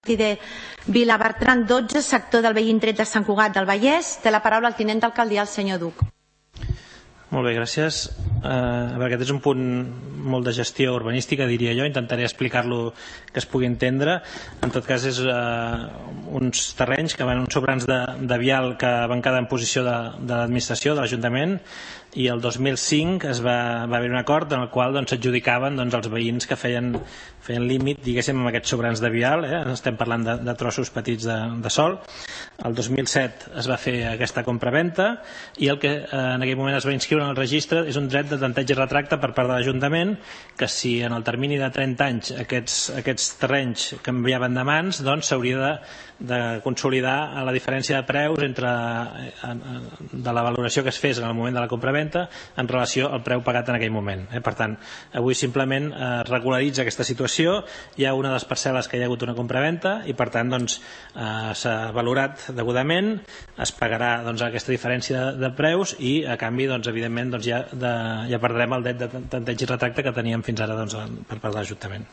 de Vilabertran 12, sector del veí Indret de Sant Cugat del Vallès. Té la paraula el tinent d'alcaldia, el senyor Duc. Molt bé, gràcies. Aquest és un punt molt de gestió urbanística, diria jo. Intentaré explicar-lo que es pugui entendre. En tot cas, és uns terrenys que van, uns sobrants de vial que van quedar en posició de l'administració, de l'Ajuntament, i el 2005 va haver un acord en el qual s'adjudicaven els veïns que feien límit, diguéssim, amb aquests sobrants de vial. Estem parlant de trossos petits de sòl. El 2007 es va fer aquesta compra-venta i el que en aquell moment es va inscriure en el registre és un dret de tanteig i retracte per part de l'Ajuntament, que si en el termini de 30 anys aquests terrenys canviaven de mans, s'hauria de consolidar la diferència de preus de la valoració que es fes en el moment de la compra-venta en relació al preu pagat en aquell moment. Per tant, avui simplement regularitza aquesta situació. Hi ha una de les parcel·les que hi ha hagut una compra-venta i per tant s'ha valorat degudament, es pagarà aquesta diferència de preus i a canvi evidentment ja perdrem el dret de tanteig i retracte que teníem fins ara per part de l'Ajuntament.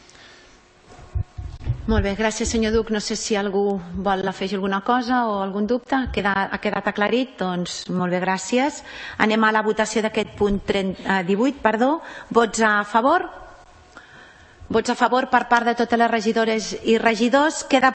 Molt bé, gràcies senyor Duc. No sé si algú vol afegir alguna cosa o algun dubte. Ha quedat aclarit? Doncs molt bé, gràcies. Anem a la votació d'aquest punt 18. Vots a favor? Vots a favor per part de totes les regidores i regidors. Queda